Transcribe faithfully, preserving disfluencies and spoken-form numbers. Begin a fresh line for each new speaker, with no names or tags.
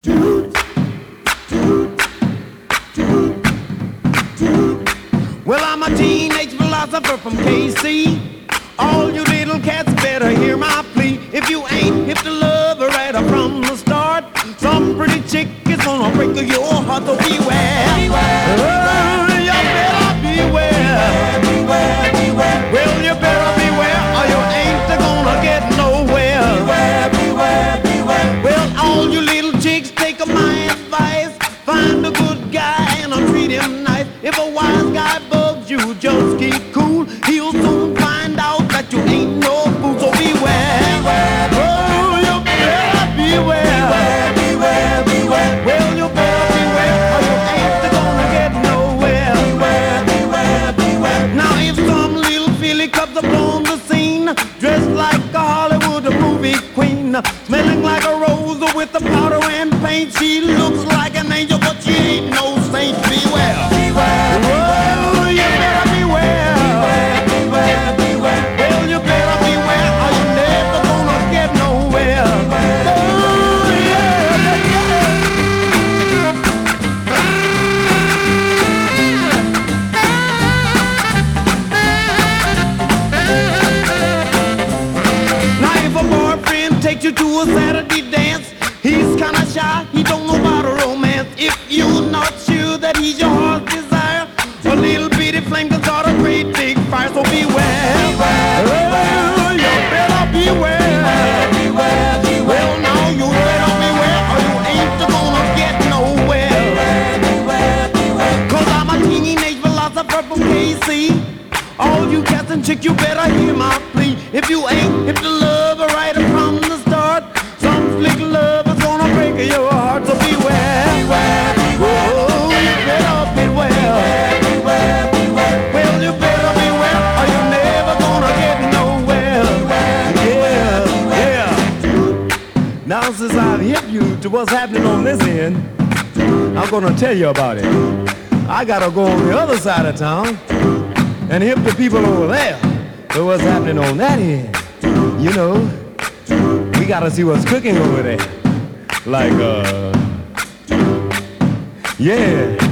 Well, I'm a teenage philosopher from K C. All you little cats better hear my plea. If you ain't hip to love right up from the start, some pretty chick is gonna break your heart. So beware, beware, oh, you better beware, beware, beware. Well, you better beware, or you ain't gonna get nowhere. Beware, beware, beware. Well, all you little chicks, take my advice. Find a good guy and I'll treat him nice. If a wise guy bugs you, just keep cool. He'll soon find out that you ain't no fool. So beware, beware, oh, you better beware, beware, beware, beware. Well, you better beware, or you ain't gonna get nowhere. Beware, beware, beware. Now if some little filly comes up on the scene, dressed like a Hollywood movie queen, smelling like a rose with the powder and paint, she looks like an angel, but she ain't no saint. Beware, beware, beware. Oh, you better beware, beware, beware, beware. Well, you better beware, or you're never gonna get nowhere. Oh, yeah, yeah. Now if a boyfriend takes you to a Saturday dance, he's kinda shy, he don't know about romance. If you're not sure that he's your heart's desire, a little bitty flame can start a great big fire. So beware, beware, beware. Oh, you better beware, beware, beware, beware. Well, now you better beware, or you ain't gonna get nowhere. Beware, beware, beware. Cause I'm a teenage philosopher from K C. All you cats and chicks, you better hear my plea. If you ain't hip to love right from the start, some slick love is gonna break your heart. So beware, beware, beware. Oh, you better beware, beware, beware. Well, you better beware, or you're never gonna get nowhere. Yeah, yeah. Now since I've hit you to what's happening on this end, I'm gonna tell you about it. I gotta go on the other side of town and hip the people over there to what's happening on that end. You know, we gotta see what's cooking over there. Like, uh, yeah.